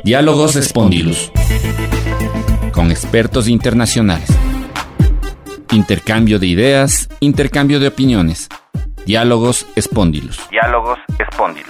Diálogos Spondylus, con expertos internacionales. Intercambio de ideas, intercambio de opiniones. Diálogos Spondylus. Diálogos Spondylus.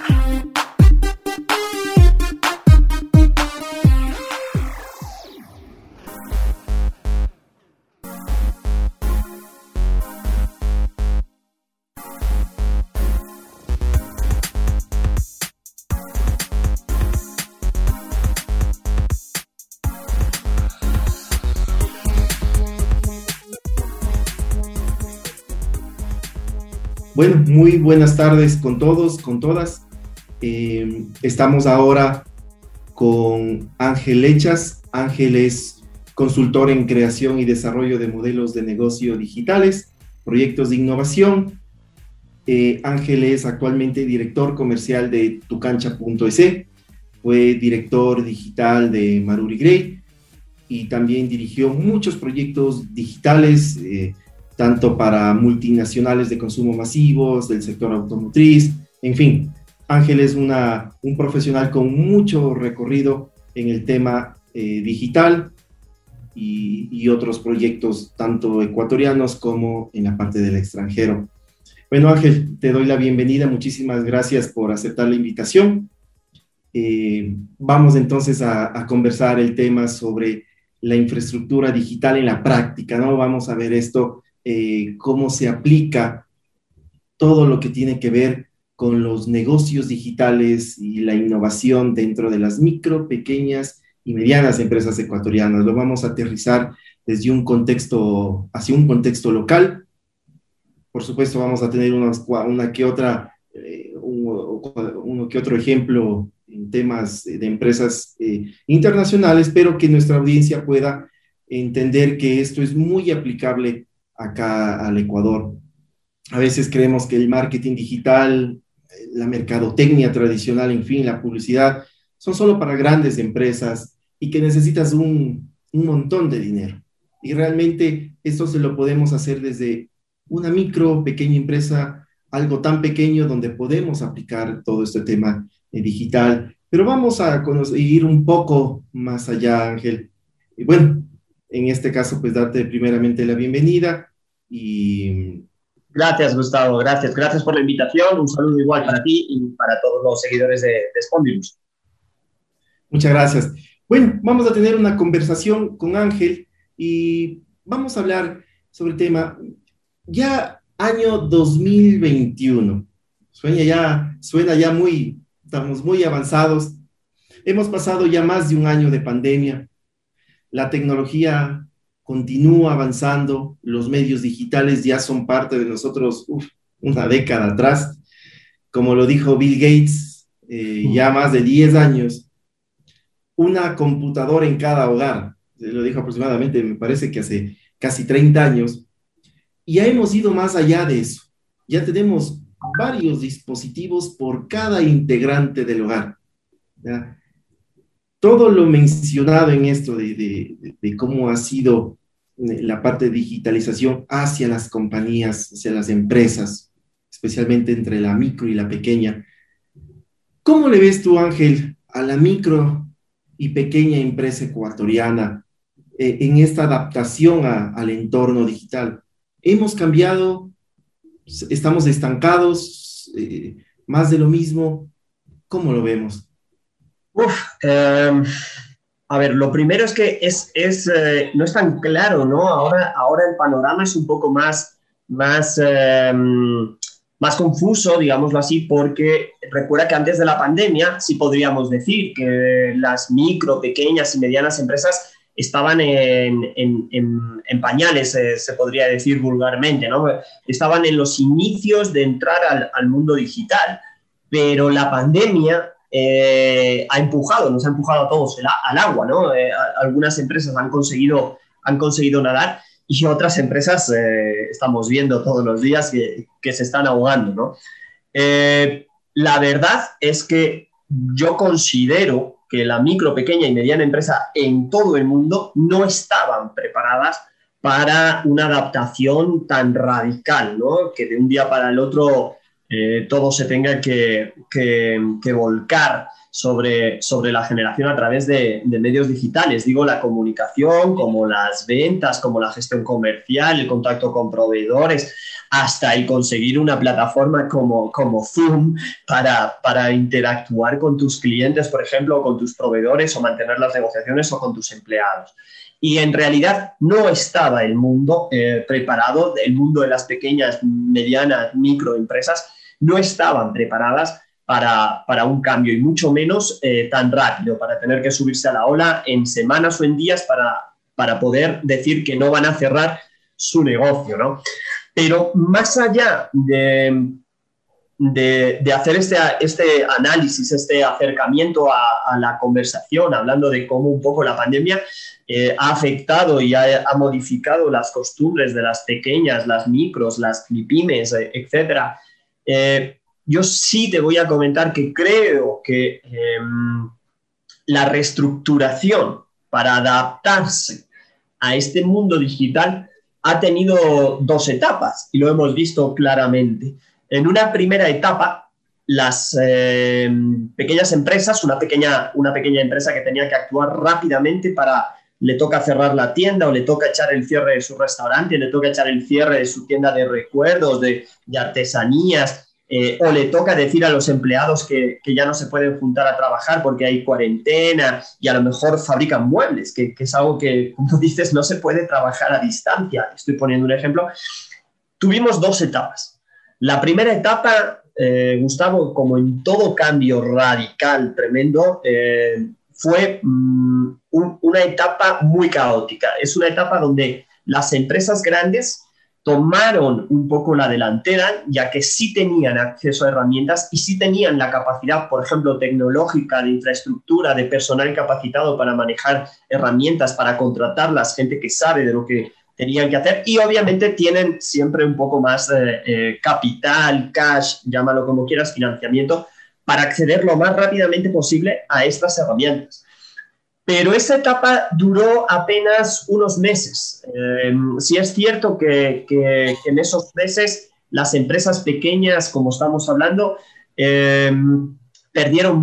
Bueno, muy buenas tardes con todos, con todas. Estamos ahora con Ángel Lechas. Ángel es consultor en creación y desarrollo de modelos de negocio digitales, proyectos de innovación. Ángel es actualmente director comercial de tucancha.es, fue director digital de Maruri Gray y también dirigió muchos proyectos digitales, tanto para multinacionales de consumo masivos, del sector automotriz, en fin. Ángel es un profesional con mucho recorrido en el tema digital y otros proyectos, tanto ecuatorianos como en la parte del extranjero. Bueno, Ángel, te doy la bienvenida. Muchísimas gracias por aceptar la invitación. Vamos entonces a conversar el tema sobre la infraestructura digital en la práctica, ¿no? Vamos a ver esto. Cómo se aplica todo lo que tiene que ver con los negocios digitales y la innovación dentro de las micro, pequeñas y medianas empresas ecuatorianas. Lo vamos a aterrizar desde un contexto, hacia un contexto local. Por supuesto, vamos a tener uno que otro ejemplo en temas de empresas internacionales, pero que nuestra audiencia pueda entender que esto es muy aplicable acá al Ecuador. A veces creemos que el marketing digital, la mercadotecnia tradicional, en fin, la publicidad, son solo para grandes empresas y que necesitas un montón de dinero. Y realmente esto se lo podemos hacer desde una micro, pequeña empresa, algo tan pequeño donde podemos aplicar todo este tema digital. Pero vamos a ir un poco más allá, Ángel. Y bueno, en este caso, pues darte primeramente la bienvenida y... Gracias, Gustavo, gracias por la invitación. Un saludo igual para ti y para todos los seguidores de Spondylus. Muchas gracias. Bueno, vamos a tener una conversación con Ángel y vamos a hablar sobre el tema ya año 2021. Suena ya muy, estamos muy avanzados. Hemos pasado ya más de un año de pandemia. La tecnología continúa avanzando, los medios digitales ya son parte de nosotros una década atrás. Como lo dijo Bill Gates, ya más de 10 años, una computadora en cada hogar. Lo dijo aproximadamente, me parece que hace casi 30 años. Y ya hemos ido más allá de eso. Ya tenemos varios dispositivos por cada integrante del hogar, ¿ya? Todo lo mencionado en esto de cómo ha sido la parte de digitalización hacia las compañías, hacia las empresas, especialmente entre la micro y la pequeña. ¿Cómo le ves tú, Ángel, a la micro y pequeña empresa ecuatoriana en esta adaptación al entorno digital? ¿Hemos cambiado? ¿Estamos estancados? ¿Más de lo mismo? ¿Cómo lo vemos? A ver, lo primero es que no es tan claro, ¿no? Ahora el panorama es un poco más confuso, digámoslo así, porque recuerda que antes de la pandemia sí podríamos decir que las micro, pequeñas y medianas empresas estaban en pañales, se podría decir vulgarmente, ¿no? Estaban en los inicios de entrar al mundo digital, pero la pandemia nos ha empujado a todos al agua, ¿no? Algunas empresas han conseguido nadar y otras empresas estamos viendo todos los días que se están ahogando, ¿no? La verdad es que yo considero que la micro, pequeña y mediana empresa en todo el mundo no estaban preparadas para una adaptación tan radical, ¿no? Que de un día para el otro todo se tenga que volcar sobre la generación a través de medios digitales. Digo, la comunicación, como las ventas, como la gestión comercial, el contacto con proveedores, hasta el conseguir una plataforma como Zoom para interactuar con tus clientes, por ejemplo, o con tus proveedores, o mantener las negociaciones, o con tus empleados. Y en realidad no estaba el mundo preparado, el mundo de las pequeñas, medianas, microempresas, no estaban preparadas para un cambio, y mucho menos tan rápido, para tener que subirse a la ola en semanas o en días para poder decir que no van a cerrar su negocio, ¿no? Pero más allá de hacer este análisis, este acercamiento a la conversación, hablando de cómo un poco la pandemia ha afectado y ha modificado las costumbres de las pequeñas, las micros, las pymes, etcétera, yo sí te voy a comentar que creo que la reestructuración para adaptarse a este mundo digital ha tenido dos etapas, y lo hemos visto claramente. En una primera etapa, las pequeñas empresas, una pequeña empresa que tenía que actuar rápidamente le toca cerrar la tienda, o le toca echar el cierre de su restaurante, le toca echar el cierre de su tienda de recuerdos, de artesanías, o le toca decir a los empleados que ya no se pueden juntar a trabajar porque hay cuarentena, y a lo mejor fabrican muebles, que es algo que, como dices, no se puede trabajar a distancia. Estoy poniendo un ejemplo. Tuvimos dos etapas. La primera etapa, Gustavo, como en todo cambio radical, tremendo, fue una etapa muy caótica. Es una etapa donde las empresas grandes tomaron un poco la delantera, ya que sí tenían acceso a herramientas y sí tenían la capacidad, por ejemplo, tecnológica, de infraestructura, de personal capacitado para manejar herramientas, para contratarlas, gente que sabe de lo que tenían que hacer, y obviamente tienen siempre un poco más capital, cash, llámalo como quieras, financiamiento, para acceder lo más rápidamente posible a estas herramientas. Pero esa etapa duró apenas unos meses. Sí es cierto que en esos meses las empresas pequeñas, como estamos hablando, perdieron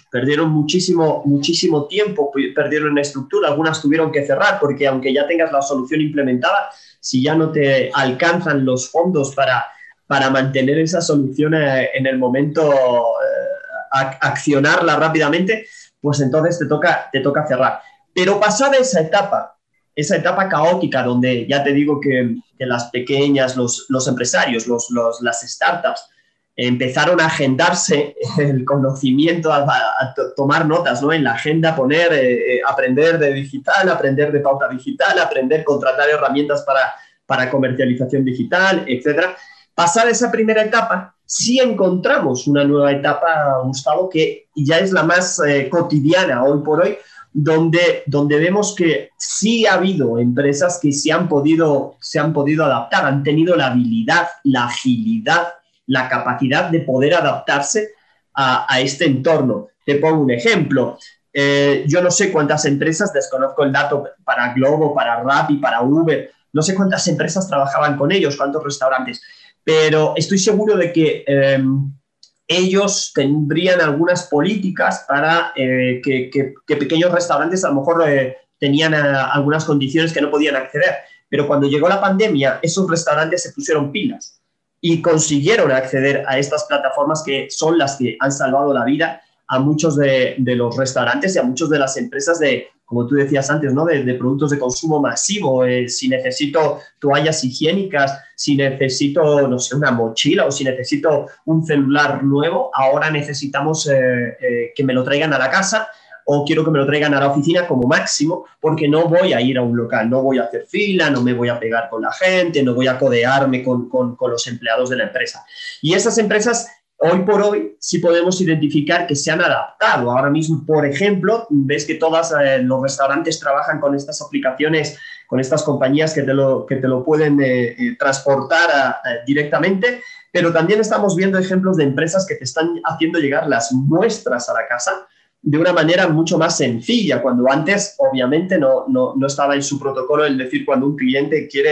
muchísimo tiempo, perdieron estructura, algunas tuvieron que cerrar, porque aunque ya tengas la solución implementada, si ya no te alcanzan los fondos para mantener esa solución en el momento, accionarla rápidamente, pues entonces te toca cerrar. Pero pasada esa etapa caótica, donde ya te digo que las pequeñas, los empresarios, las startups, empezaron a agendarse el conocimiento, a tomar notas, ¿no? En la agenda, poner, aprender de digital, aprender de pauta digital, aprender a contratar herramientas para comercialización digital, etcétera. Pasada esa primera etapa, sí encontramos una nueva etapa, Gustavo, que ya es la más cotidiana hoy por hoy, donde vemos que sí ha habido empresas que se han podido adaptar, han tenido la habilidad, la agilidad, la capacidad de poder adaptarse a este entorno. Te pongo un ejemplo. Yo no sé cuántas empresas, desconozco el dato para Glovo, para Rappi, para Uber, no sé cuántas empresas trabajaban con ellos, cuántos restaurantes, pero estoy seguro de que ellos tendrían algunas políticas para que pequeños restaurantes a lo mejor tenían algunas condiciones que no podían acceder. Pero cuando llegó la pandemia, esos restaurantes se pusieron pilas y consiguieron acceder a estas plataformas, que son las que han salvado la vida a muchos de los restaurantes y a muchas de las empresas como tú decías antes, ¿no? de productos de consumo masivo. Si necesito toallas higiénicas, si necesito, no sé, una mochila, o si necesito un celular nuevo, ahora necesitamos que me lo traigan a la casa, o quiero que me lo traigan a la oficina como máximo, porque no voy a ir a un local, no voy a hacer fila, no me voy a pegar con la gente, no voy a codearme con los empleados de la empresa. Y esas empresas, hoy por hoy, sí podemos identificar que se han adaptado. Ahora mismo, por ejemplo, ves que todos los restaurantes trabajan con estas aplicaciones, con estas compañías que te lo pueden transportar directamente, pero también estamos viendo ejemplos de empresas que te están haciendo llegar las muestras a la casa de una manera mucho más sencilla, cuando antes, obviamente, no estaba en su protocolo el decir, cuando un cliente quiere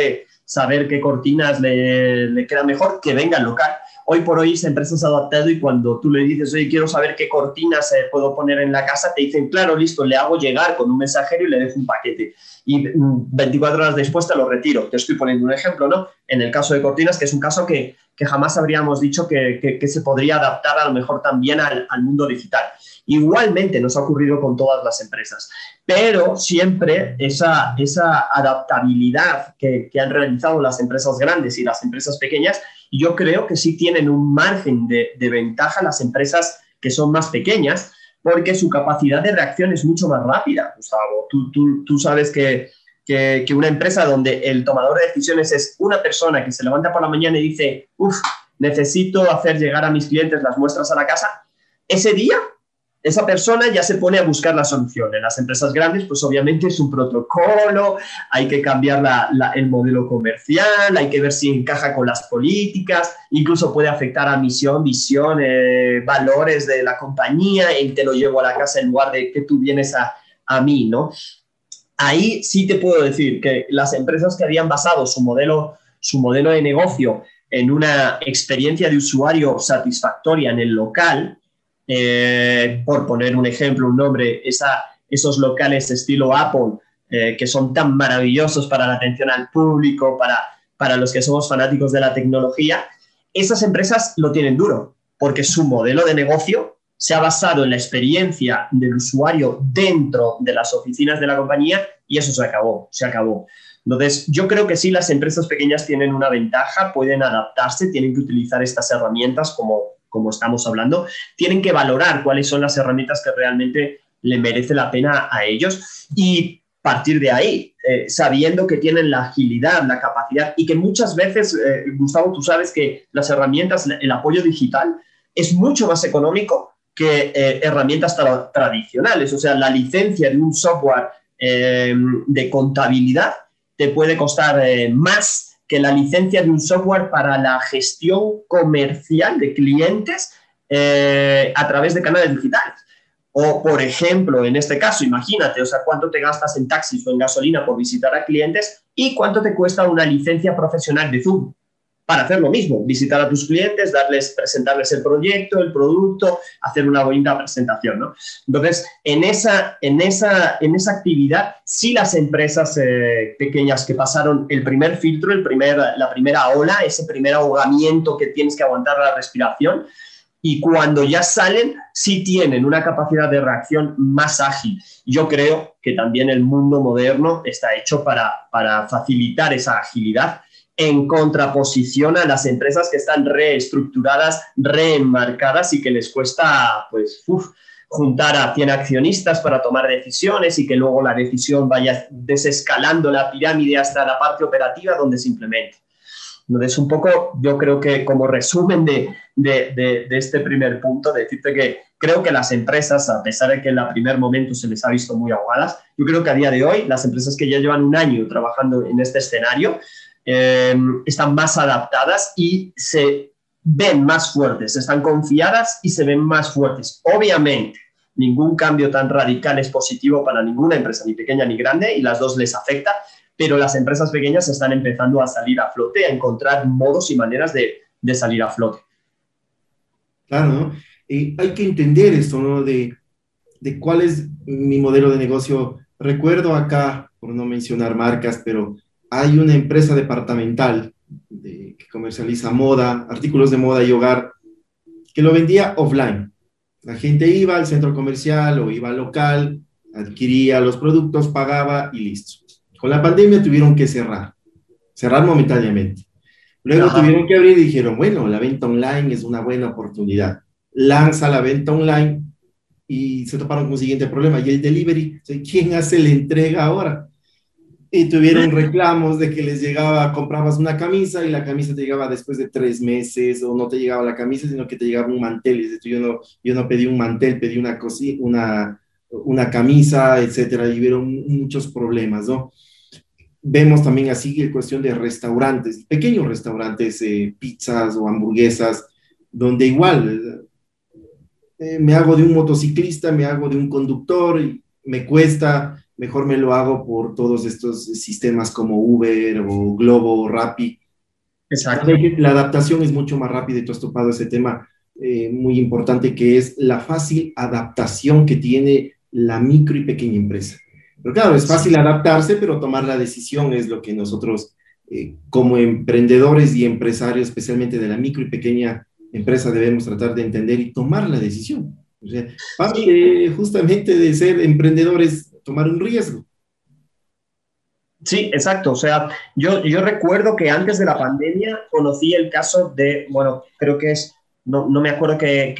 saber qué cortinas le quedan mejor, que venga al local. Hoy por hoy esa empresa se ha adaptado y cuando tú le dices, oye, quiero saber qué cortinas puedo poner en la casa, te dicen, claro, listo, le hago llegar con un mensajero y le dejo un paquete. Y 24 horas después te lo retiro. Te estoy poniendo un ejemplo, ¿no? En el caso de cortinas, que es un caso que jamás habríamos dicho que se podría adaptar a lo mejor también al mundo digital. Igualmente nos ha ocurrido con todas las empresas, pero siempre esa adaptabilidad que han realizado las empresas grandes y las empresas pequeñas, yo creo que sí tienen un margen de ventaja las empresas que son más pequeñas, porque su capacidad de reacción es mucho más rápida, Gustavo. Tú sabes que una empresa donde el tomador de decisiones es una persona que se levanta por la mañana y dice, necesito hacer llegar a mis clientes las muestras a la casa, ese día esa persona ya se pone a buscar la solución. En las empresas grandes, pues obviamente es un protocolo, hay que cambiar el modelo comercial, hay que ver si encaja con las políticas, incluso puede afectar a misión, visión, valores de la compañía, y te lo llevo a la casa en lugar de que tú vienes a mí, ¿no? Ahí sí te puedo decir que las empresas que habían basado su modelo de negocio en una experiencia de usuario satisfactoria en el local, por poner un ejemplo, un nombre, esos locales estilo Apple, que son tan maravillosos para la atención al público, para los que somos fanáticos de la tecnología, esas empresas lo tienen duro, porque su modelo de negocio se ha basado en la experiencia del usuario dentro de las oficinas de la compañía y eso se acabó. Entonces, yo creo que sí, las empresas pequeñas tienen una ventaja, pueden adaptarse, tienen que utilizar estas herramientas como estamos hablando, tienen que valorar cuáles son las herramientas que realmente le merece la pena a ellos y partir de ahí, sabiendo que tienen la agilidad, la capacidad y que muchas veces, Gustavo, tú sabes que las herramientas, el apoyo digital es mucho más económico que herramientas tradicionales. O sea, la licencia de un software de contabilidad te puede costar más que la licencia de un software para la gestión comercial de clientes a través de canales digitales. O, por ejemplo, en este caso, imagínate, o sea, cuánto te gastas en taxis o en gasolina por visitar a clientes y cuánto te cuesta una licencia profesional de Zoom para hacer lo mismo, visitar a tus clientes, presentarles el proyecto, el producto, hacer una bonita presentación, ¿no? Entonces, en esa actividad, sí las empresas pequeñas que pasaron el primer filtro, la primera ola, ese primer ahogamiento que tienes que aguantar la respiración, y cuando ya salen, sí tienen una capacidad de reacción más ágil. Yo creo que también el mundo moderno está hecho para facilitar esa agilidad en contraposición a las empresas que están reestructuradas, reenmarcadas y que les cuesta juntar a 100 accionistas para tomar decisiones y que luego la decisión vaya desescalando la pirámide hasta la parte operativa donde se implemente. Entonces, un poco, yo creo que como resumen de este primer punto, decirte que creo que las empresas, a pesar de que en el primer momento se les ha visto muy ahogadas, yo creo que a día de hoy las empresas que ya llevan un año trabajando en este escenario están más adaptadas y se ven más fuertes, están confiadas y se ven más fuertes. Obviamente, ningún cambio tan radical es positivo para ninguna empresa, ni pequeña ni grande, y las dos les afecta, pero las empresas pequeñas están empezando a salir a flote, a encontrar modos y maneras de salir a flote. Claro, ¿no? Hay que entender esto, ¿no? De cuál es mi modelo de negocio. Recuerdo acá, por no mencionar marcas, pero hay una empresa departamental que comercializa moda, artículos de moda y hogar, que lo vendía offline. La gente iba al centro comercial o iba al local, adquiría los productos, pagaba y listo. Con la pandemia tuvieron que cerrar momentáneamente. Luego tuvieron que abrir y dijeron, bueno, la venta online es una buena oportunidad. Lanza la venta online y se toparon con un siguiente problema. Y el delivery, ¿quién hace la entrega ahora? Y tuvieron reclamos de que les llegaba, comprabas una camisa y la camisa te llegaba después de 3 meses, o no te llegaba la camisa, sino que te llegaba un mantel. Y dices, yo no pedí un mantel, pedí una camisa, etcétera. Y hubieron muchos problemas, ¿no? Vemos también así la cuestión de restaurantes, pequeños restaurantes, pizzas o hamburguesas, donde igual me hago de un motociclista, me hago de un conductor, y me cuesta mejor me lo hago por todos estos sistemas como Uber o Globo o Rappi. Exacto. La adaptación es mucho más rápida y tú has topado ese tema muy importante que es la fácil adaptación que tiene la micro y pequeña empresa. Pero claro, es fácil adaptarse, pero tomar la decisión es lo que nosotros como emprendedores y empresarios, especialmente de la micro y pequeña empresa, debemos tratar de entender y tomar la decisión. O sea, parte justamente de ser emprendedores, tomar un riesgo. Sí, exacto. O sea, yo recuerdo que antes de la pandemia conocí el caso de, bueno, creo que es, no me acuerdo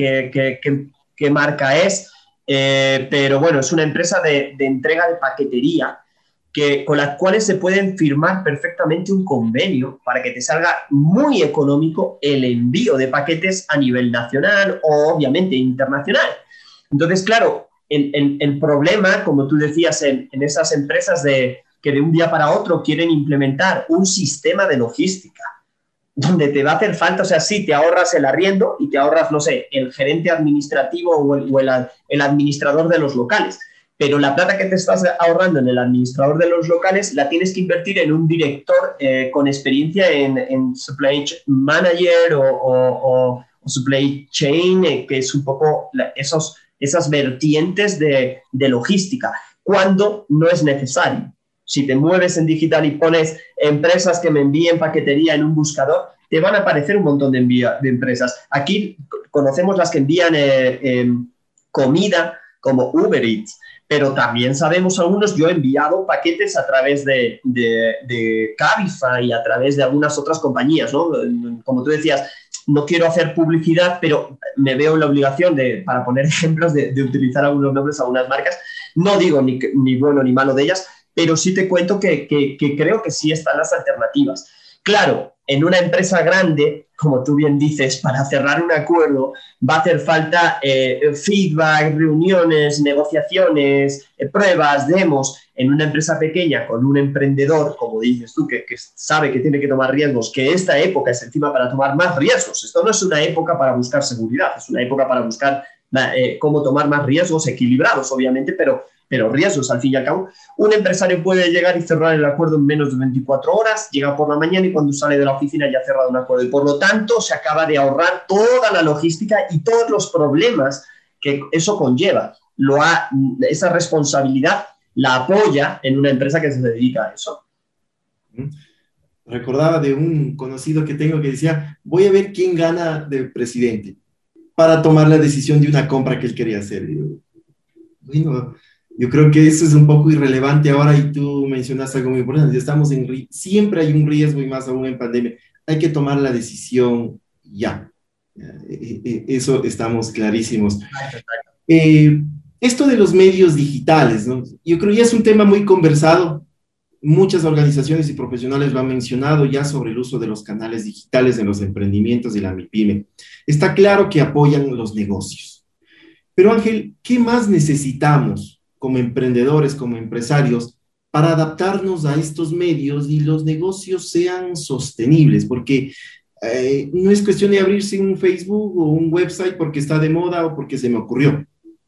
qué marca es, pero bueno, es una empresa de entrega de paquetería con las cuales se pueden firmar perfectamente un convenio para que te salga muy económico el envío de paquetes a nivel nacional o obviamente internacional. Entonces, claro, el problema, como tú decías, en esas empresas que de un día para otro quieren implementar un sistema de logística donde te va a hacer falta, o sea, sí, te ahorras el arriendo y te ahorras, no sé, el gerente administrativo o el administrador de los locales, pero la plata que te estás ahorrando en el administrador de los locales la tienes que invertir en un director con experiencia en supply manager o supply chain, que es un poco esas vertientes de logística, cuando no es necesario. Si te mueves en digital y pones empresas que me envíen paquetería en un buscador, te van a aparecer un montón de empresas. Aquí conocemos las que envían comida como Uber Eats, pero también sabemos algunos, yo he enviado paquetes a través de Cabify, a través de algunas otras compañías, ¿no? Como tú decías, no quiero hacer publicidad, pero me veo en la obligación para poner ejemplos de utilizar algunos nombres, algunas marcas. No digo ni bueno ni malo de ellas, pero sí te cuento que creo que sí están las alternativas. Claro, en una empresa grande, como tú bien dices, para cerrar un acuerdo va a hacer falta feedback, reuniones, negociaciones, pruebas, demos. En una empresa pequeña con un emprendedor, como dices tú, que sabe que tiene que tomar riesgos, que esta época es encima para tomar más riesgos. Esto no es una época para buscar seguridad, es una época para buscar cómo tomar más riesgos equilibrados, obviamente, pero riesgos al fin y al cabo. Un empresario puede llegar y cerrar el acuerdo en menos de 24 horas, llega por la mañana y cuando sale de la oficina ya ha cerrado un acuerdo. Y por lo tanto se acaba de ahorrar toda la logística y todos los problemas que eso conlleva. Esa responsabilidad la apoya en una empresa que se dedica a eso. Recordaba de un conocido que tengo que decía, voy a ver quién gana de presidente para tomar la decisión de una compra que él quería hacer. Y bueno, yo creo que eso es un poco irrelevante ahora y tú mencionaste algo muy importante. Siempre hay un riesgo y más aún en pandemia. Hay que tomar la decisión ya. Eso estamos clarísimos. Esto de los medios digitales, ¿no? Yo creo que ya es un tema muy conversado. Muchas organizaciones y profesionales lo han mencionado ya sobre el uso de los canales digitales en los emprendimientos y la MIPYME. Está claro que apoyan los negocios. Pero Ángel, ¿qué más necesitamos como emprendedores, como empresarios, para adaptarnos a estos medios y los negocios sean sostenibles? Porque no es cuestión de abrirse un Facebook o un website porque está de moda o porque se me ocurrió.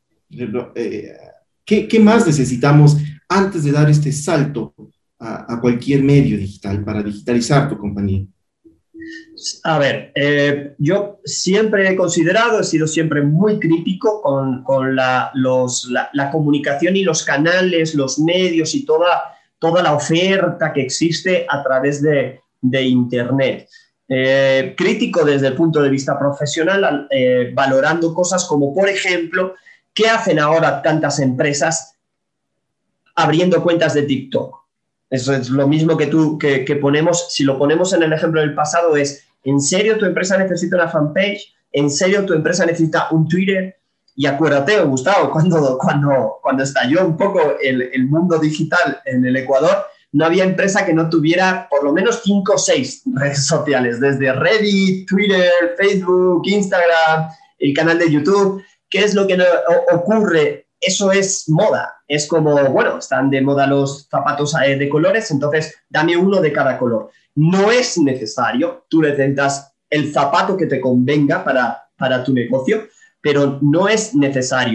¿Qué más necesitamos antes de dar este salto a cualquier medio digital para digitalizar tu compañía? A ver, yo siempre he sido siempre muy crítico con la comunicación y los canales, los medios y toda la oferta que existe a través de Internet. Crítico desde el punto de vista profesional, valorando cosas como, por ejemplo, ¿qué hacen ahora tantas empresas abriendo cuentas de TikTok? Eso es lo mismo que ponemos, si lo ponemos en el ejemplo del pasado, es, ¿en serio tu empresa necesita una fanpage? ¿En serio tu empresa necesita un Twitter? Y acuérdate, Gustavo, cuando estalló un poco el mundo digital en el Ecuador, no había empresa que no tuviera por lo menos 5 o 6 redes sociales, desde Reddit, Twitter, Facebook, Instagram, el canal de YouTube. ¿Qué es lo que ocurre? Eso es moda. Es como, bueno, están de moda los zapatos de colores, entonces dame uno de cada color. No es necesario, tú necesitas el zapato que te convenga para tu negocio, pero no es necesario.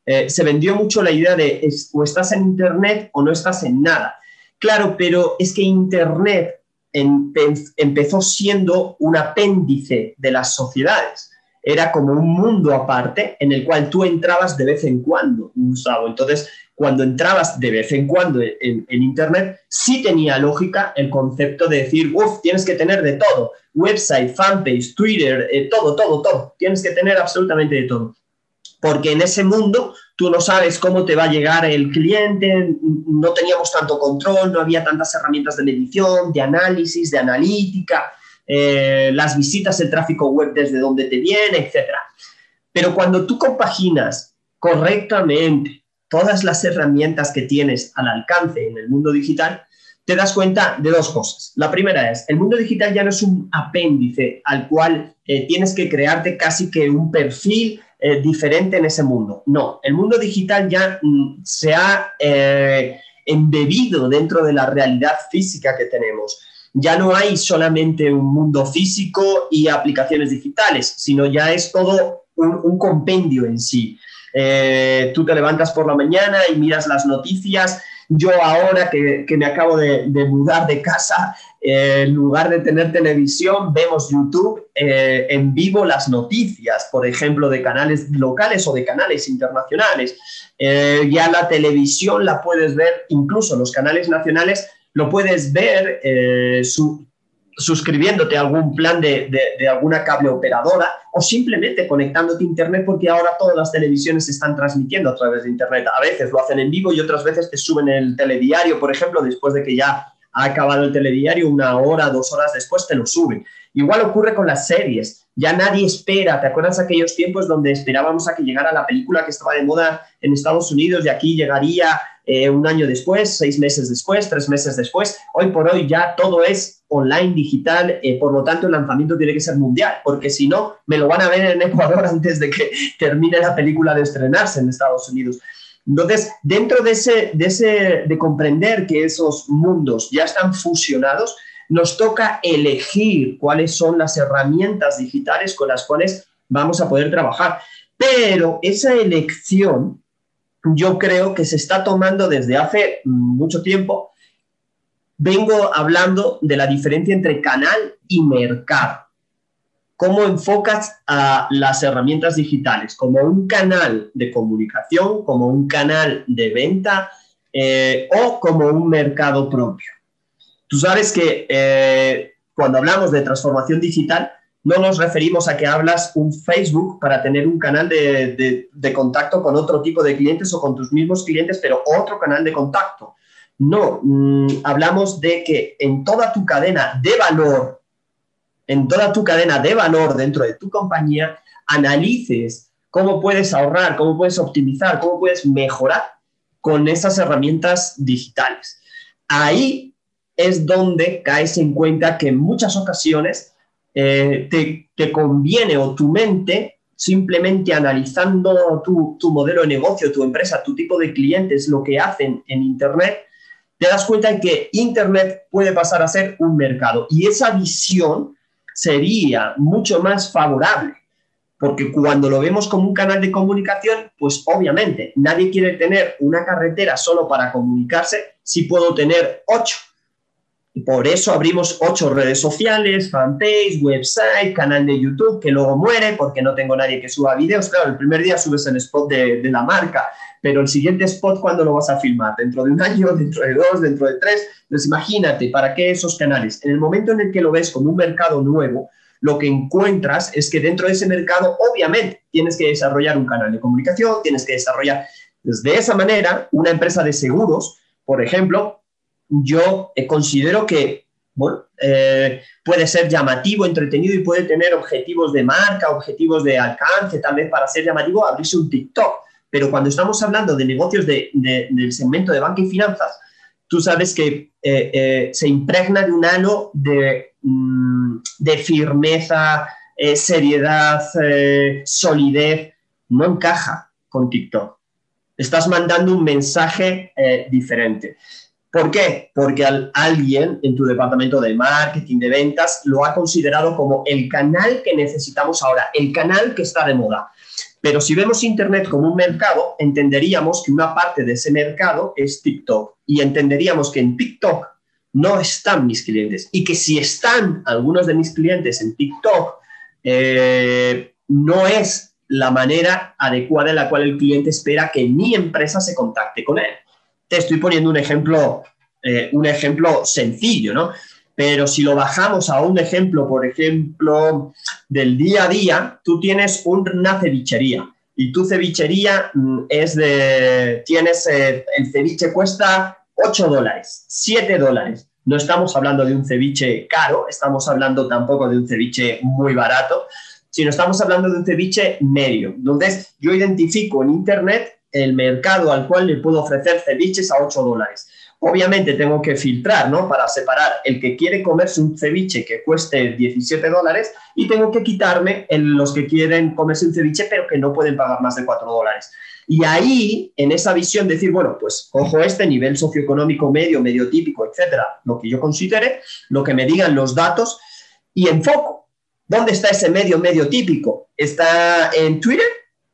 se vendió mucho la idea de o estás en Internet o no estás en nada. Claro, pero es que Internet empezó siendo un apéndice de las sociedades. Era como un mundo aparte en el cual tú entrabas de vez en cuando, Gustavo. Entonces, cuando entrabas de vez en cuando en Internet, sí tenía lógica el concepto de decir, tienes que tener de todo. Website, fanpage, Twitter, todo. Tienes que tener absolutamente de todo. Porque en ese mundo tú no sabes cómo te va a llegar el cliente, no teníamos tanto control, no había tantas herramientas de medición, de análisis, de analítica, las visitas, el tráfico web desde donde te viene, etc. Pero cuando tú compaginas correctamente todas las herramientas que tienes al alcance en el mundo digital, te das cuenta de dos cosas. La primera es, el mundo digital ya no es un apéndice al cual tienes que crearte casi que un perfil diferente en ese mundo. No, el mundo digital ya se ha embebido dentro de la realidad física que tenemos. Ya no hay solamente un mundo físico y aplicaciones digitales, sino ya es todo un compendio en sí. Tú te levantas por la mañana y miras las noticias. Yo ahora que me acabo de mudar de casa, en lugar de tener televisión, vemos YouTube en vivo las noticias, por ejemplo, de canales locales o de canales internacionales. Ya la televisión la puedes ver, incluso los canales nacionales, lo puedes ver suscribiéndote a algún plan de alguna cable operadora o simplemente conectándote a Internet, porque ahora todas las televisiones se están transmitiendo a través de Internet. A veces lo hacen en vivo y otras veces te suben el telediario, por ejemplo, después de que ya ha acabado el telediario, 1 hora, 2 horas después te lo suben. Igual ocurre con las series. Ya nadie espera. ¿Te acuerdas aquellos tiempos donde esperábamos a que llegara la película que estaba de moda en Estados Unidos y aquí llegaría 1 año después, 6 meses después, 3 meses después? Hoy por hoy ya todo es online, digital, por lo tanto el lanzamiento tiene que ser mundial, porque si no, me lo van a ver en Ecuador antes de que termine la película de estrenarse en Estados Unidos. Entonces, dentro de comprender que esos mundos ya están fusionados, nos toca elegir cuáles son las herramientas digitales con las cuales vamos a poder trabajar. Pero esa elección yo creo que se está tomando desde hace mucho tiempo. Vengo hablando de la diferencia entre canal y mercado. ¿Cómo enfocas a las herramientas digitales? ¿Como un canal de comunicación, como un canal de venta o como un mercado propio? Tú sabes que cuando hablamos de transformación digital no nos referimos a que hablas un Facebook para tener un canal de contacto con otro tipo de clientes o con tus mismos clientes, pero otro canal de contacto. No, hablamos de que en toda tu cadena de valor, dentro de tu compañía, analices cómo puedes ahorrar, cómo puedes optimizar, cómo puedes mejorar con esas herramientas digitales. Ahí es donde caes en cuenta que en muchas ocasiones te conviene, o tu mente, simplemente analizando tu modelo de negocio, tu empresa, tu tipo de clientes, lo que hacen en Internet, te das cuenta de que Internet puede pasar a ser un mercado. Y esa visión sería mucho más favorable, porque cuando lo vemos como un canal de comunicación, pues obviamente nadie quiere tener una carretera solo para comunicarse si puedo tener 8. Y por eso abrimos 8 redes sociales, fanpage, website, canal de YouTube, que luego muere porque no tengo nadie que suba videos. Claro, el primer día subes el spot de la marca, pero el siguiente spot, ¿cuándo lo vas a filmar? ¿Dentro de 1 año? ¿Dentro de 2? ¿Dentro de 3? Entonces, imagínate, ¿para qué esos canales? En el momento en el que lo ves como un mercado nuevo, lo que encuentras es que dentro de ese mercado, obviamente, tienes que desarrollar un canal de comunicación, tienes que desarrollar, pues, de esa manera, una empresa de seguros, por ejemplo. Yo considero que puede ser llamativo, entretenido y puede tener objetivos de marca, objetivos de alcance, tal vez para ser llamativo abrirse un TikTok. Pero cuando estamos hablando de negocios del segmento de banca y finanzas, tú sabes que se impregna de un halo de firmeza, seriedad, solidez. No encaja con TikTok. Estás mandando un mensaje diferente. ¿Por qué? Porque alguien en tu departamento de marketing, de ventas, lo ha considerado como el canal que necesitamos ahora, el canal que está de moda. Pero si vemos Internet como un mercado, entenderíamos que una parte de ese mercado es TikTok y entenderíamos que en TikTok no están mis clientes y que si están algunos de mis clientes en TikTok, no es la manera adecuada en la cual el cliente espera que mi empresa se contacte con él. Te estoy poniendo un ejemplo sencillo, ¿no? Pero si lo bajamos a un ejemplo, por ejemplo, del día a día, tú tienes una cevichería y tu cevichería el ceviche cuesta $8, $7. No estamos hablando de un ceviche caro, estamos hablando tampoco de un ceviche muy barato, sino estamos hablando de un ceviche medio. Entonces, yo identifico en Internet el mercado al cual le puedo ofrecer ceviches a $8. Obviamente tengo que filtrar, ¿no? Para separar el que quiere comerse un ceviche que cueste $17 y tengo que quitarme los que quieren comerse un ceviche pero que no pueden pagar más de $4. Y ahí, en esa visión, decir, bueno, pues cojo este nivel socioeconómico medio típico, etcétera, lo que yo considere, lo que me digan los datos y enfoco. ¿Dónde está ese medio típico? ¿Está en Twitter?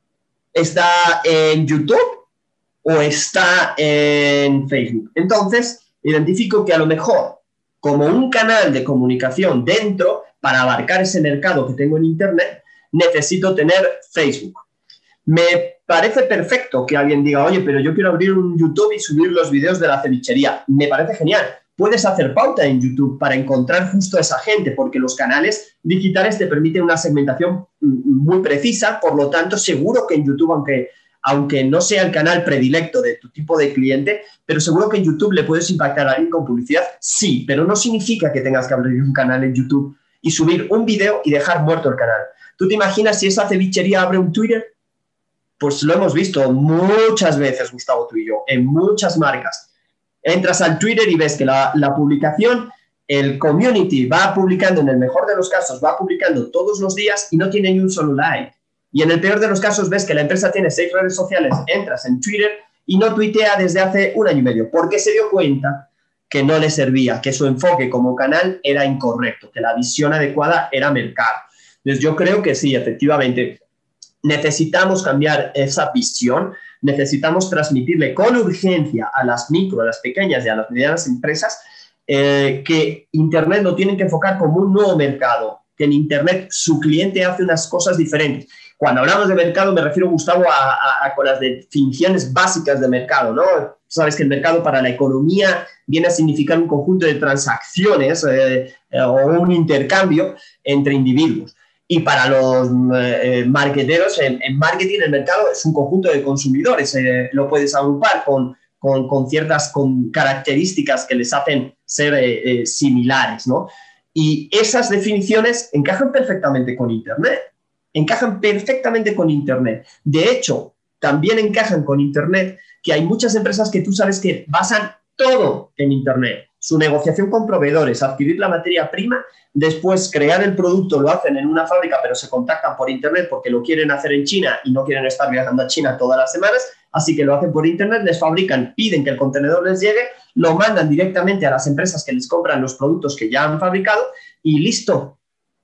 ¿Está en YouTube? ¿O está en Facebook? Entonces, identifico que a lo mejor, como un canal de comunicación dentro, para abarcar ese mercado que tengo en Internet, necesito tener Facebook. Me parece perfecto que alguien diga, oye, pero yo quiero abrir un YouTube y subir los vídeos de la cevichería. Me parece genial. Puedes hacer pauta en YouTube para encontrar justo a esa gente, porque los canales digitales te permiten una segmentación muy precisa. Por lo tanto, seguro que en YouTube, aunque no sea el canal predilecto de tu tipo de cliente, pero seguro que en YouTube le puedes impactar a alguien con publicidad. Sí, pero no significa que tengas que abrir un canal en YouTube y subir un video y dejar muerto el canal. ¿Tú te imaginas si esa cevichería abre un Twitter? Pues lo hemos visto muchas veces, Gustavo, tú y yo, en muchas marcas. Entras al Twitter y ves que la publicación, el community va publicando, en el mejor de los casos, va publicando todos los días y no tiene ni un solo like. Y en el peor de los casos ves que la empresa tiene 6 redes sociales, entras en Twitter y no tuitea desde hace 1 año y medio, porque se dio cuenta que no le servía, que su enfoque como canal era incorrecto, que la visión adecuada era mercado. Entonces yo creo que sí, efectivamente, necesitamos cambiar esa visión, necesitamos transmitirle con urgencia a las micro, a las pequeñas y a las medianas empresas que Internet lo tienen que enfocar como un nuevo mercado, que en Internet su cliente hace unas cosas diferentes. Cuando hablamos de mercado me refiero, Gustavo, con las definiciones básicas de mercado, ¿no? Sabes que el mercado para la economía viene a significar un conjunto de transacciones o un intercambio entre individuos. Y para los marketeros, en marketing el mercado es un conjunto de consumidores. Lo puedes agrupar con ciertas características que les hacen ser similares, ¿no? Y esas definiciones encajan perfectamente con Internet. Encajan perfectamente con Internet. De hecho, también encajan con Internet que hay muchas empresas que tú sabes que basan todo en Internet. Su negociación con proveedores, adquirir la materia prima, después crear el producto, lo hacen en una fábrica, pero se contactan por Internet porque lo quieren hacer en China y no quieren estar viajando a China todas las semanas, así que lo hacen por Internet, les fabrican, piden que el contenedor les llegue, lo mandan directamente a las empresas que les compran los productos que ya han fabricado y listo,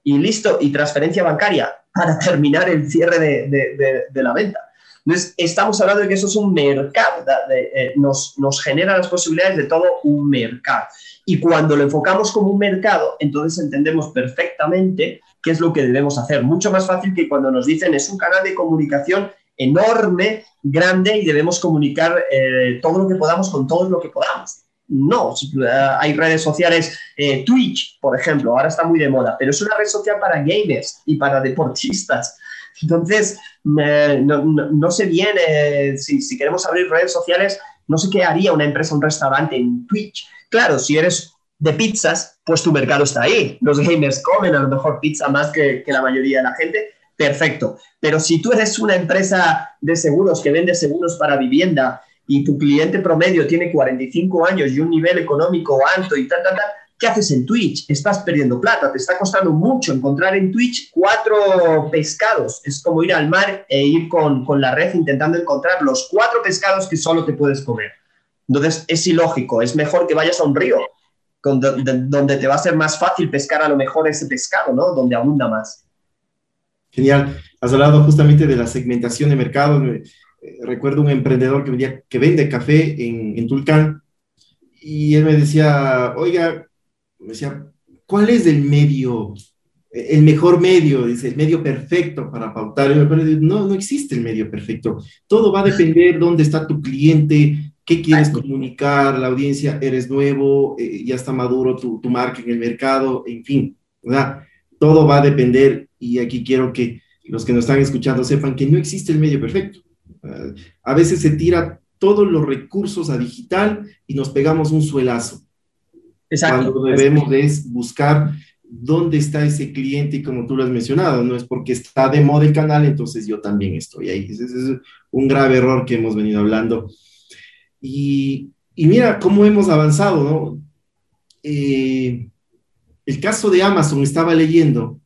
y transferencia bancaria para terminar el cierre de la venta. Entonces, estamos hablando de que eso es un mercado, nos genera las posibilidades de todo un mercado. Y cuando lo enfocamos como un mercado, entonces entendemos perfectamente qué es lo que debemos hacer. Mucho más fácil que cuando nos dicen es un canal de comunicación enorme, grande y debemos comunicar todo lo que podamos con todo lo que podamos. No, hay redes sociales, Twitch, por ejemplo, ahora está muy de moda, pero es una red social para gamers y para deportistas. Entonces, no sé bien si queremos abrir redes sociales, no sé qué haría una empresa, un restaurante en Twitch. Claro, si eres de pizzas, pues tu mercado está ahí. Los gamers comen a lo mejor pizza más que la mayoría de la gente. Perfecto. Pero si tú eres una empresa de seguros que vende seguros para vivienda y tu cliente promedio tiene 45 años y un nivel económico alto y tal, ¿qué haces en Twitch? Estás perdiendo plata, te está costando mucho encontrar en Twitch 4 pescados. Es como ir al mar e ir con la red intentando encontrar los 4 pescados que solo te puedes comer. Entonces es ilógico, es mejor que vayas a un río donde te va a ser más fácil pescar a lo mejor ese pescado, ¿no? Donde abunda más. Genial. Has hablado justamente de la segmentación de mercado. Recuerdo un emprendedor que vende café en Tulcán y él me decía, oiga, me decía, ¿cuál es el mejor medio? Dice, el medio perfecto para pautar. Y me digo, no, no existe el medio perfecto. Todo va a depender dónde está tu cliente, qué quieres comunicar, la audiencia, eres nuevo, ya está maduro tu marca en el mercado, en fin, ¿verdad? Todo va a depender y aquí quiero que los que nos están escuchando sepan que no existe el medio perfecto. A veces se tira todos los recursos a digital y nos pegamos un suelazo. Exacto. Cuando debemos es buscar dónde está ese cliente y como tú lo has mencionado, no es porque está de moda el canal, entonces yo también estoy ahí. Ese es un grave error que hemos venido hablando. Y mira cómo hemos avanzado, ¿no? El caso de Amazon, estaba leyendo,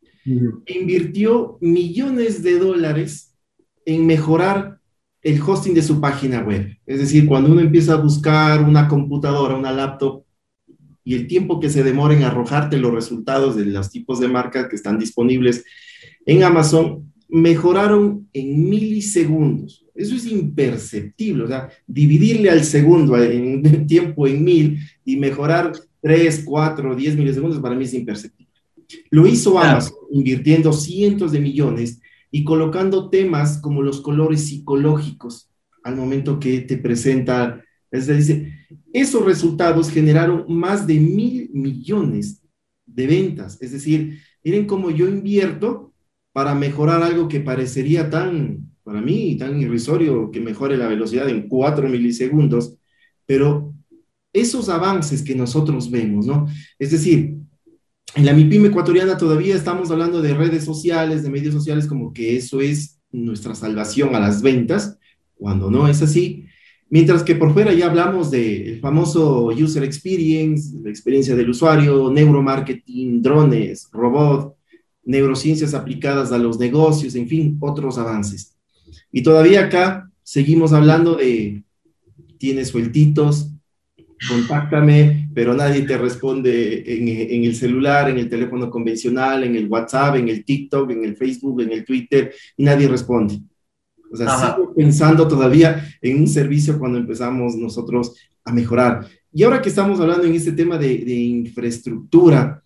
invirtió millones de dólares en mejorar el hosting de su página web. Es decir, cuando uno empieza a buscar una computadora, una laptop, y el tiempo que se demora en arrojarte los resultados de los tipos de marcas que están disponibles en Amazon, mejoraron en milisegundos. Eso es imperceptible, o sea, dividirle al segundo en tiempo en 1000 y mejorar 3, 4, 10 milisegundos para mí es imperceptible. Lo hizo Amazon invirtiendo cientos de millones y colocando temas como los colores psicológicos al momento que te presenta. Es decir, esos resultados generaron más de 1.000 millones de ventas. Es decir, miren cómo yo invierto para mejorar algo que parecería para mí, tan irrisorio, que mejore la velocidad en 4 milisegundos, pero esos avances que nosotros vemos, ¿no? Es decir, en la MIPYME ecuatoriana todavía estamos hablando de redes sociales, de medios sociales, como que eso es nuestra salvación a las ventas, cuando no es así. Mientras que por fuera ya hablamos del famoso user experience, la experiencia del usuario, neuromarketing, drones, robot, neurociencias aplicadas a los negocios, en fin, otros avances. Y todavía acá seguimos hablando de tienes sueltitos, contáctame, pero nadie te responde en el celular, en el teléfono convencional, en el WhatsApp, en el TikTok, en el Facebook, en el Twitter, y nadie responde. O sea, sigo pensando todavía en un servicio cuando empezamos nosotros a mejorar. Y ahora que estamos hablando en este tema de infraestructura,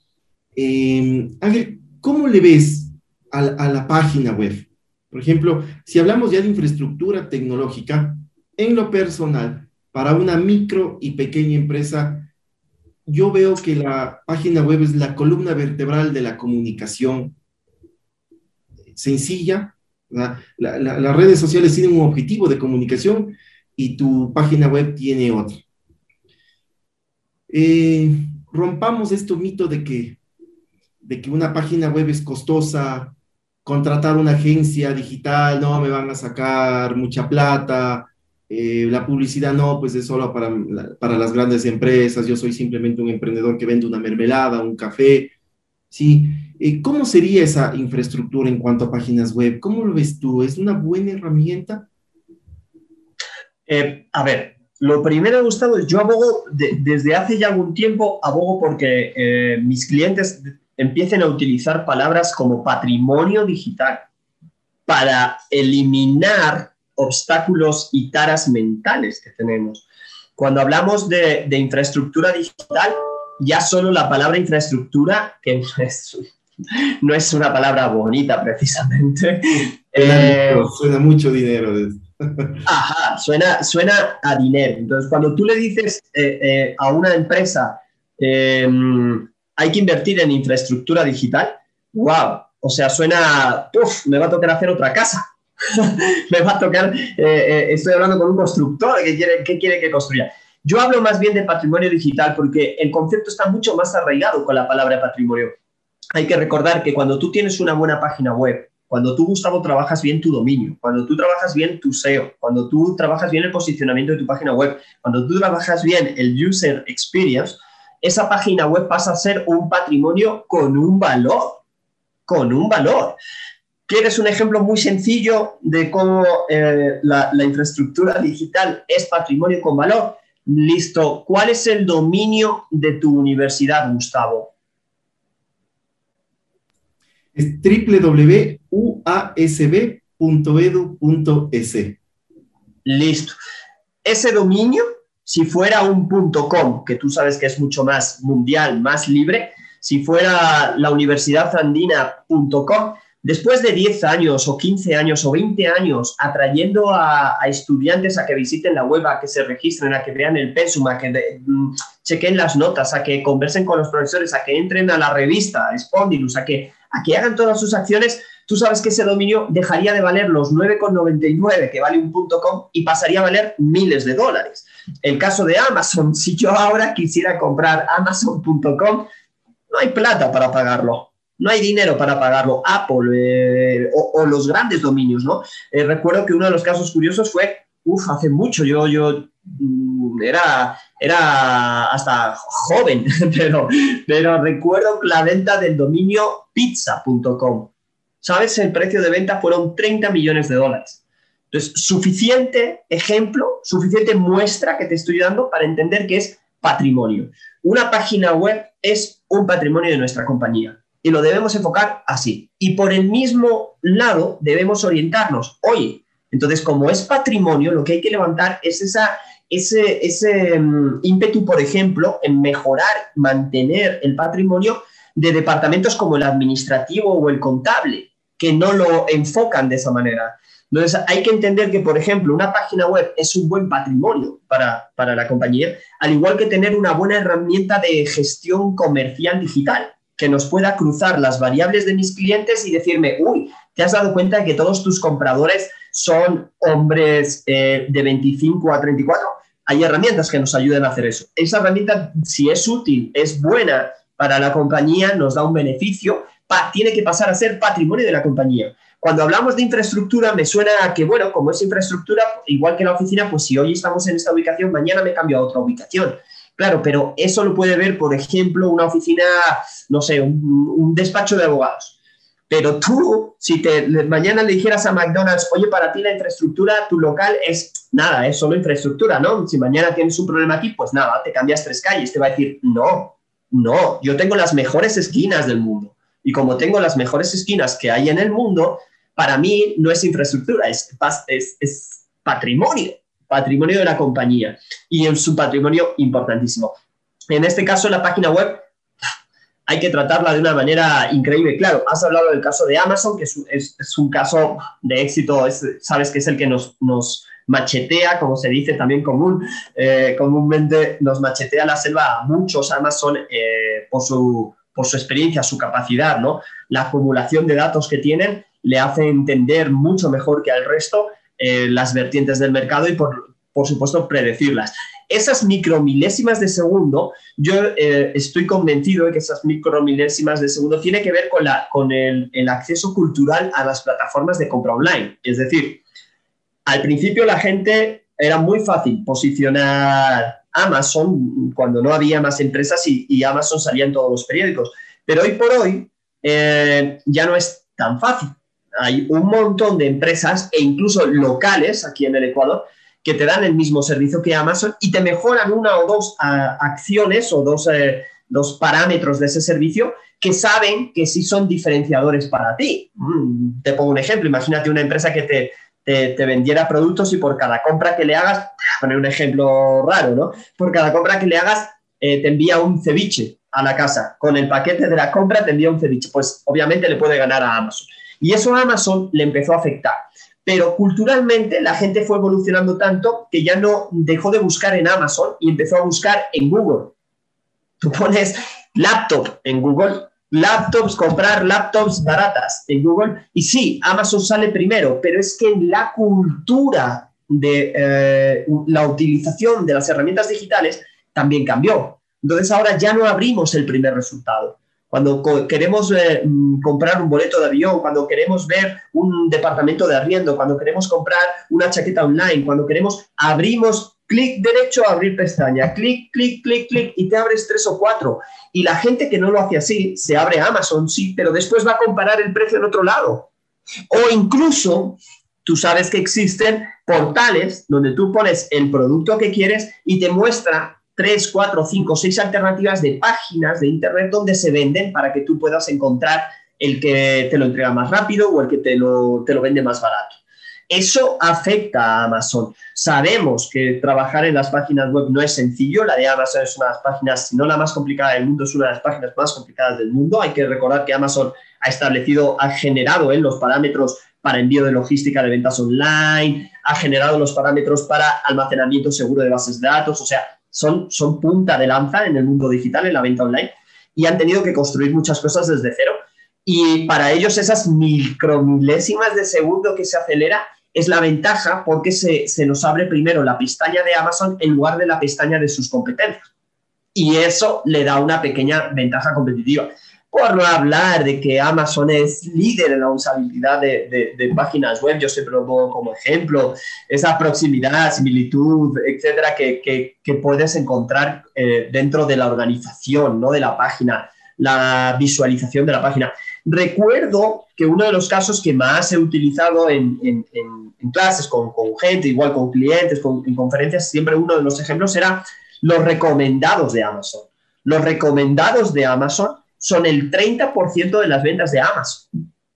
Ángel, ¿cómo le ves a la página web? Por ejemplo, si hablamos ya de infraestructura tecnológica, en lo personal, para una micro y pequeña empresa, yo veo que la página web es la columna vertebral de la comunicación sencilla. Las redes sociales tienen un objetivo de comunicación y tu página web tiene otro. Rompamos este mito de que una página web es costosa, contratar una agencia digital, no, me van a sacar mucha plata, la publicidad no, pues es solo para las grandes empresas, yo soy simplemente un emprendedor que vende una mermelada, un café, ¿sí? ¿Cómo sería esa infraestructura en cuanto a páginas web? ¿Cómo lo ves tú? ¿Es una buena herramienta? A ver, lo primero, Gustavo, yo abogo, desde hace ya algún tiempo, abogo porque mis clientes empiecen a utilizar palabras como patrimonio digital para eliminar obstáculos y taras mentales que tenemos. Cuando hablamos de infraestructura digital, ya solo la palabra infraestructura, que no es una palabra bonita precisamente. Suena mucho dinero. Ajá, suena a dinero. Entonces, cuando tú le dices a una empresa hay que invertir en infraestructura digital, wow, o sea, suena, me va a tocar hacer otra casa. Me va a tocar, estoy hablando con un constructor que quiere que construya. Yo hablo más bien de patrimonio digital porque el concepto está mucho más arraigado con la palabra patrimonio. Hay que recordar que cuando tú tienes una buena página web, cuando tú, Gustavo, trabajas bien tu dominio, cuando tú trabajas bien tu SEO, cuando tú trabajas bien el posicionamiento de tu página web, cuando tú trabajas bien el user experience, esa página web pasa a ser un patrimonio con un valor. Con un valor. ¿Quieres un ejemplo muy sencillo de cómo la infraestructura digital es patrimonio con valor? Listo. ¿Cuál es el dominio de tu universidad, Gustavo? Es www.uasb.edu.es. Listo. Ese dominio, si fuera un .com, que tú sabes que es mucho más mundial, más libre, si fuera la universidadandina.com, después de 10 años o 15 años o 20 años atrayendo a estudiantes a que visiten la web, a que se registren, a que vean el pensum, a que chequen las notas, a que conversen con los profesores, a que entren a la revista Spondylus, a que hagan todas sus acciones, tú sabes que ese dominio dejaría de valer los 9,99 que vale un .com y pasaría a valer miles de dólares. El caso de Amazon, si yo ahora quisiera comprar amazon.com, no hay plata para pagarlo. No hay dinero para pagarlo. Apple o los grandes dominios, ¿no? Recuerdo que uno de los casos curiosos fue, hace mucho, yo era hasta joven, pero recuerdo la venta del dominio pizza.com. ¿Sabes? El precio de venta fueron $30 millones. Entonces, suficiente ejemplo, suficiente muestra que te estoy dando para entender que es patrimonio. Una página web es un patrimonio de nuestra compañía. Y lo debemos enfocar así. Y por el mismo lado debemos orientarnos. Oye, entonces como es patrimonio, lo que hay que levantar es ese ímpetu, por ejemplo, en mejorar, mantener el patrimonio de departamentos como el administrativo o el contable, que no lo enfocan de esa manera. Entonces hay que entender que, por ejemplo, una página web es un buen patrimonio para la compañía, al igual que tener una buena herramienta de gestión comercial digital, que nos pueda cruzar las variables de mis clientes y decirme, ¿te has dado cuenta de que todos tus compradores son hombres de 25 a 34? Hay herramientas que nos ayuden a hacer eso. Esa herramienta, si es útil, es buena para la compañía, nos da un beneficio, tiene que pasar a ser patrimonio de la compañía. Cuando hablamos de infraestructura, me suena a que, bueno, como es infraestructura, igual que la oficina, pues si hoy estamos en esta ubicación, mañana me cambio a otra ubicación. Claro, pero eso lo puede ver, por ejemplo, una oficina, no sé, un despacho de abogados. Pero tú, si mañana le dijeras a McDonald's, oye, para ti la infraestructura, tu local es nada, es solo infraestructura, ¿no? Si mañana tienes un problema aquí, pues nada, te cambias 3 calles. Te va a decir, no, yo tengo las mejores esquinas del mundo. Y como tengo las mejores esquinas que hay en el mundo, para mí no es infraestructura, es patrimonio de la compañía, y es un patrimonio importantísimo. En este caso, la página web hay que tratarla de una manera increíble. Claro, has hablado del caso de Amazon, que es un caso de éxito, sabes que es el que nos machetea, como se dice también comúnmente, nos machetea la selva a muchos. Amazon por su experiencia, su capacidad, ¿no? La acumulación de datos que tienen le hace entender mucho mejor que al resto las vertientes del mercado y, por supuesto, predecirlas. Esas micromilésimas de segundo, yo estoy convencido de que esas micromilésimas de segundo tiene que ver con el acceso cultural a las plataformas de compra online. Es decir, al principio la gente era muy fácil posicionar Amazon cuando no había más empresas y Amazon salía en todos los periódicos. Pero hoy por hoy ya no es tan fácil. Hay un montón de empresas e incluso locales aquí en el Ecuador que te dan el mismo servicio que Amazon y te mejoran una o dos acciones o dos parámetros de ese servicio que saben que sí son diferenciadores para ti. Te pongo un ejemplo. Imagínate una empresa que te vendiera productos y por cada compra que le hagas, voy a poner un ejemplo raro, ¿no? Por cada compra que le hagas te envía un ceviche a la casa. Con el paquete de la compra te envía un ceviche. Pues obviamente le puede ganar a Amazon. Y eso a Amazon le empezó a afectar. Pero culturalmente la gente fue evolucionando tanto que ya no dejó de buscar en Amazon y empezó a buscar en Google. Tú pones laptop en Google, comprar laptops baratas en Google, y sí, Amazon sale primero, pero es que la cultura de la utilización de las herramientas digitales también cambió. Entonces ahora ya no abrimos el primer resultado. Cuando queremos comprar un boleto de avión, cuando queremos ver un departamento de arriendo, cuando queremos comprar una chaqueta online, cuando abrimos clic derecho, abrir pestaña, clic, clic, clic, clic, y te abres 3 o 4. Y la gente que no lo hace así, se abre Amazon, sí, pero después va a comparar el precio en otro lado. O incluso, tú sabes que existen portales donde tú pones el producto que quieres y te muestra 3, 4, 5, 6 alternativas de páginas de internet donde se venden para que tú puedas encontrar el que te lo entrega más rápido o el que te lo vende más barato. Eso afecta a Amazon. Sabemos que trabajar en las páginas web no es sencillo. La de Amazon es una de las páginas, si no la más complicada del mundo, es una de las páginas más complicadas del mundo. Hay que recordar que Amazon ha generado los parámetros para envío de logística de ventas online, ha generado los parámetros para almacenamiento seguro de bases de datos. O sea, son punta de lanza en el mundo digital, en la venta online, y han tenido que construir muchas cosas desde cero. Y para ellos esas micromilésimas de segundo que se acelera es la ventaja, porque se nos abre primero la pestaña de Amazon en lugar de la pestaña de sus competencias. Y eso le da una pequeña ventaja competitiva. Por no hablar de que Amazon es líder en la usabilidad de páginas web. Yo siempre lo pongo como ejemplo, esa proximidad, similitud, etcétera, que puedes encontrar dentro de la organización, ¿no?, de la página, la visualización de la página. Recuerdo que uno de los casos que más he utilizado en clases con gente, igual con clientes, en conferencias, siempre uno de los ejemplos era los recomendados de Amazon. Los recomendados de Amazon son el 30% de las ventas de Amazon.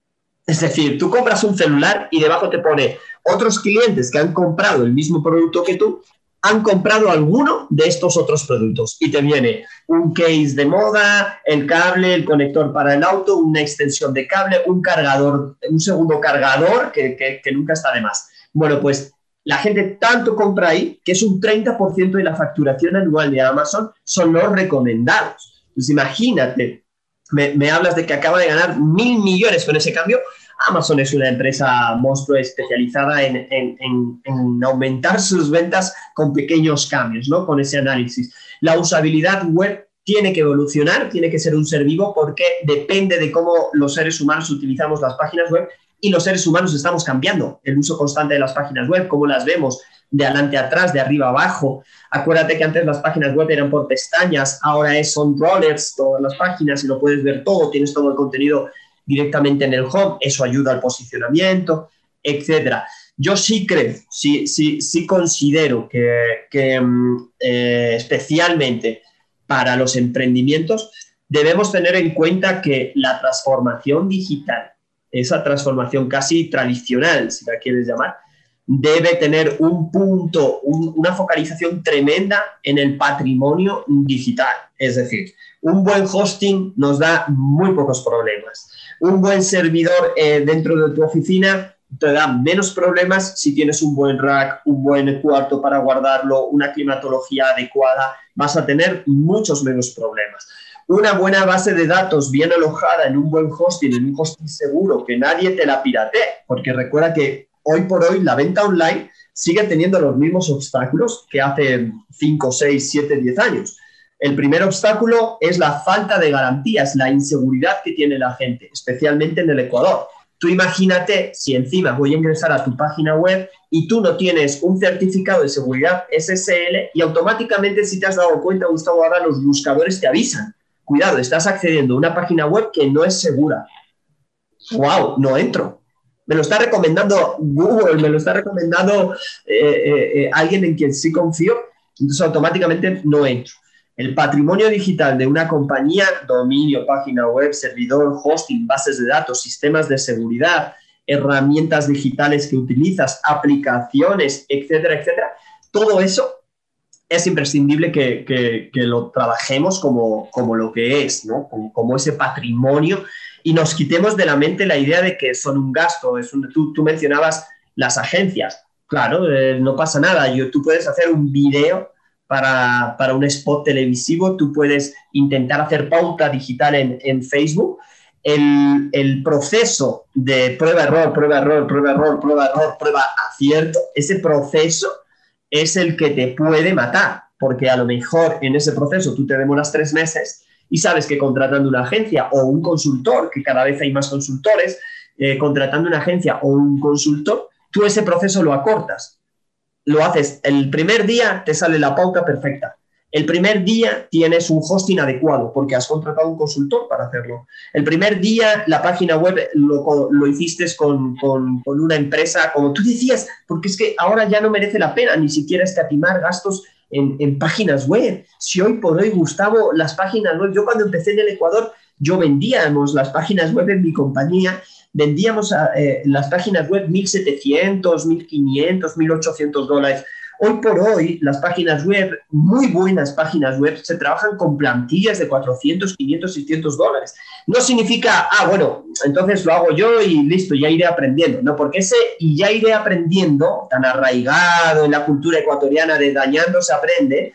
Es decir, tú compras un celular y debajo te pone otros clientes que han comprado el mismo producto que tú, han comprado alguno de estos otros productos, y te viene un case de moda, el cable, el conector para el auto, una extensión de cable, un cargador, un segundo cargador que nunca está de más. Bueno, pues la gente tanto compra ahí que es un 30% de la facturación anual de Amazon son los recomendados. Pues imagínate, me hablas de que acaba de ganar 1.000 millones con ese cambio. Amazon es una empresa monstruo especializada en aumentar sus ventas con pequeños cambios, ¿no?, con ese análisis. La usabilidad web tiene que evolucionar, tiene que ser un ser vivo, porque depende de cómo los seres humanos utilizamos las páginas web, y los seres humanos estamos cambiando el uso constante de las páginas web, cómo las vemos, de adelante a atrás, de arriba a abajo. Acuérdate que antes las páginas web eran por pestañas, ahora son rollers todas las páginas y lo puedes ver todo, tienes todo el contenido directamente en el home, eso ayuda al posicionamiento, etcétera. Yo sí creo, sí considero que especialmente para los emprendimientos debemos tener en cuenta que la transformación digital, esa transformación casi tradicional, si la quieres llamar, debe tener un punto, una focalización tremenda en el patrimonio digital. Es decir, un buen hosting nos da muy pocos problemas. Un buen servidor dentro de tu oficina te da menos problemas si tienes un buen rack, un buen cuarto para guardarlo, una climatología adecuada. Vas a tener muchos menos problemas. Una buena base de datos bien alojada en un buen hosting, en un hosting seguro, que nadie te la piratee, porque recuerda que hoy por hoy la venta online sigue teniendo los mismos obstáculos que hace 5, 6, 7, 10 años. El primer obstáculo es la falta de garantías, la inseguridad que tiene la gente, especialmente en el Ecuador. Tú imagínate si encima voy a ingresar a tu página web y tú no tienes un certificado de seguridad SSL, y automáticamente, si te has dado cuenta, Gustavo, ahora los buscadores te avisan. Cuidado, estás accediendo a una página web que no es segura. ¡Wow! No entro. Me lo está recomendando Google, me lo está recomendando alguien en quien sí confío, entonces automáticamente no entro. El patrimonio digital de una compañía, dominio, página web, servidor, hosting, bases de datos, sistemas de seguridad, herramientas digitales que utilizas, aplicaciones, etcétera, etcétera, todo eso es imprescindible que lo trabajemos como lo que es, ¿no? Como ese patrimonio, y nos quitemos de la mente la idea de que son un gasto. Tú mencionabas las agencias. Claro, no pasa nada. Tú puedes hacer un video para un spot televisivo, tú puedes intentar hacer pauta digital en Facebook. El proceso de prueba-error, prueba-error, prueba-error, prueba-error, prueba-acierto, ese proceso es el que te puede matar, porque a lo mejor en ese proceso tú te demoras 3 meses y sabes que contratando una agencia o un consultor, que cada vez hay más consultores, contratando una agencia o un consultor, tú ese proceso lo acortas. Lo haces el primer día, te sale la pauta perfecta. El primer día tienes un hosting adecuado porque has contratado un consultor para hacerlo. El primer día la página web lo hiciste con una empresa, como tú decías, porque es que ahora ya no merece la pena ni siquiera escatimar gastos en páginas web. Si hoy por hoy, Gustavo, las páginas web, yo cuando empecé en el Ecuador, yo vendíamos las páginas web en mi compañía, vendíamos las páginas web $1,700, $1,500, $1,800. Hoy por hoy, las páginas web, muy buenas páginas web, se trabajan con plantillas de $400, $500, $600. No significa, bueno, entonces lo hago yo y listo, ya iré aprendiendo. No, porque ese y ya iré aprendiendo, tan arraigado en la cultura ecuatoriana de dañando se aprende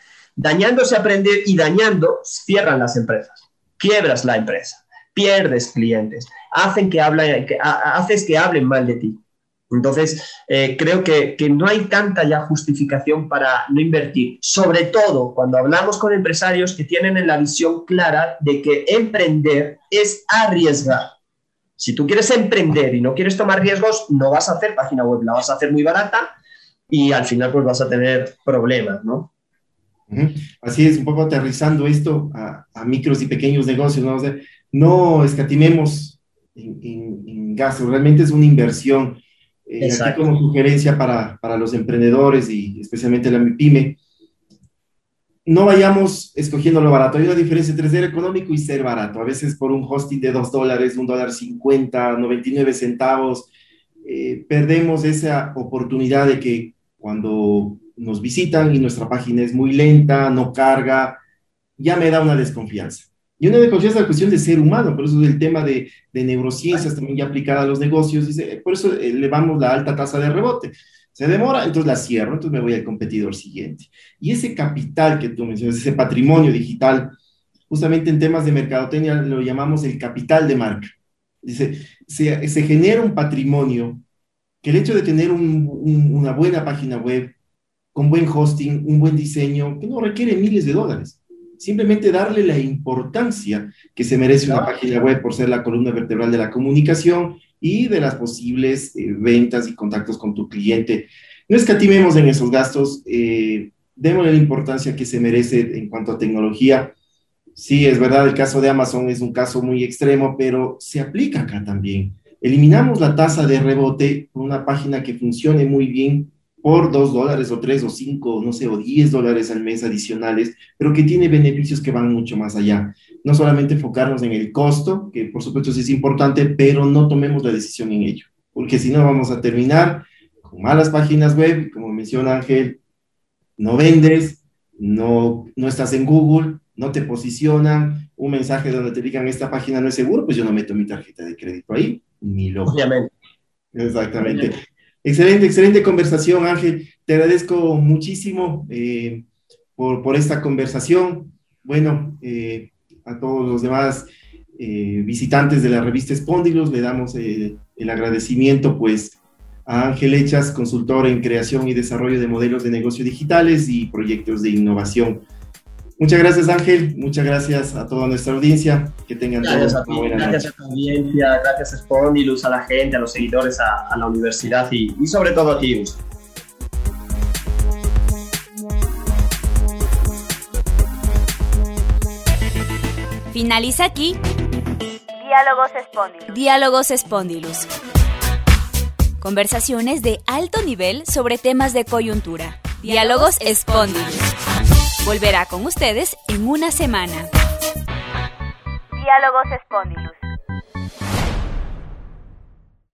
y dañando cierran las empresas, quiebras la empresa, pierdes clientes, haces que hablen mal de ti. Entonces, creo que no hay tanta ya justificación para no invertir, sobre todo cuando hablamos con empresarios que tienen la visión clara de que emprender es arriesgar. Si tú quieres emprender y no quieres tomar riesgos, no vas a hacer página web, la vas a hacer muy barata y al final pues vas a tener problemas, ¿no? Así es, un poco aterrizando esto a micros y pequeños negocios, ¿no? O sea, no escatimemos en gastos, realmente es una inversión. Aquí como sugerencia para los emprendedores y especialmente la MIPYME, no vayamos escogiendo lo barato. Hay una diferencia entre ser económico y ser barato. A veces por un hosting de $2, $1.50, 99 centavos, perdemos esa oportunidad de que cuando nos visitan y nuestra página es muy lenta, no carga, ya me da una desconfianza. Y una desconfianza es la cuestión de ser humano, por eso es el tema de neurociencias también ya aplicada a los negocios, por eso elevamos la alta tasa de rebote. Se demora, entonces la cierro, entonces me voy al competidor siguiente. Y ese capital que tú mencionas, ese patrimonio digital, justamente en temas de mercadotecnia lo llamamos el capital de marca. Dice, se genera un patrimonio que el hecho de tener una buena página web, con buen hosting, un buen diseño, que no requiere miles de dólares. Simplemente darle la importancia que se merece una página web por ser la columna vertebral de la comunicación y de las posibles ventas y contactos con tu cliente. No escatimemos en esos gastos, démosle la importancia que se merece en cuanto a tecnología. Sí, es verdad, el caso de Amazon es un caso muy extremo, pero se aplica acá también. Eliminamos la tasa de rebote por una página que funcione muy bien por $2 o $3 o $5, no sé, o $10 al mes adicionales, pero que tiene beneficios que van mucho más allá. No solamente enfocarnos en el costo, que por supuesto sí es importante, pero no tomemos la decisión en ello, porque si no vamos a terminar con malas páginas web, como menciona Ángel, no vendes, no estás en Google, no te posicionan, un mensaje donde te digan esta página no es seguro, pues yo no meto mi tarjeta de crédito ahí, ni loco. Obviamente. Exactamente. Excelente conversación, Ángel. Te agradezco muchísimo por esta conversación. Bueno, a todos los demás visitantes de la revista Spondylus le damos el agradecimiento pues a Ángel Echas, consultor en creación y desarrollo de modelos de negocio digitales y proyectos de innovación. Muchas gracias, Ángel. Muchas gracias a toda nuestra audiencia. Que tengan todos una buena noche. Gracias a tu audiencia, gracias a Spondylus, a la gente, a los seguidores, a la universidad y sobre todo a ti, Gustavo. Finaliza aquí Diálogos Spondylus. Conversaciones de alto nivel sobre temas de coyuntura. Diálogos Spondylus. Volverá con ustedes en una semana. Diálogos Spondylus.